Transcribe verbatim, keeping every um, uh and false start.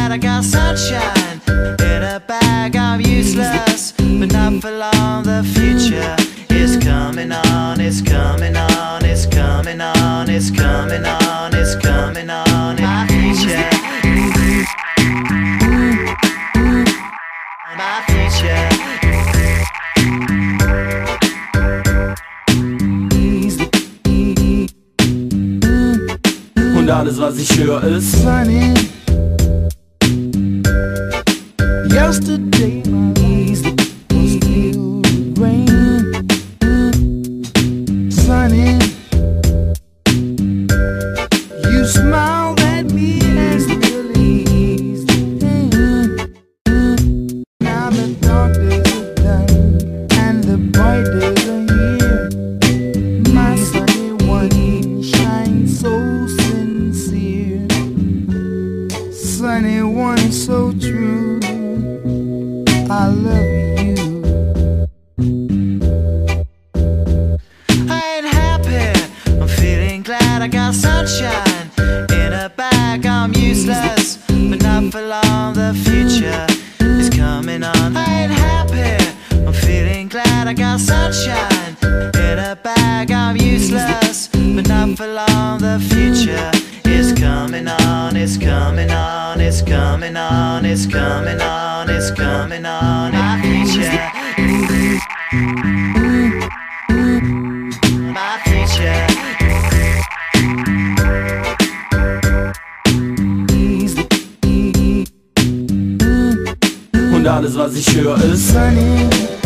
glad I got sunshine in a bag. I'm useless, but not for long. The future is coming on, it's coming on, it's coming on, it's coming on, it's coming on. My future, my future. Und alles, was ich höre, ist Sunny. Yesterday my leaves was filled with rain. Sunny, you smiled at me as lilies. Now the dark days are done and the bright days are here. My sunny one shines so sincere. Sunny one so true, I love you. I ain't happy, I'm feeling glad I got sunshine in a bag. I'm useless, but not for long. The future is coming on. I ain't happy, I'm feeling glad I got sunshine in a bag. I'm useless, but not for long. The future is coming on, it's coming on, it's coming on, it's coming on, it's coming on. My future, my future. und alles, was ich höre, ist Sunny.